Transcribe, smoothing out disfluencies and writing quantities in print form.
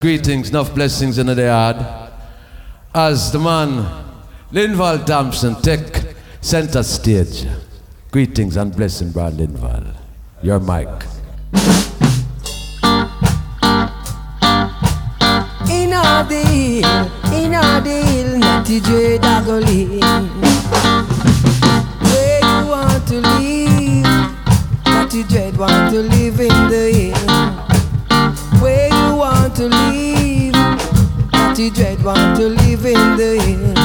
Greetings, enough blessings in the yard. As the man Linval Thompson take center stage. Greetings and blessing, Brad Linval. Your mic. In our deal, Natty J Dagoli. Where you want to live? Natty J want to live in the hill. Where you want to live? Natty J want to live in the hill.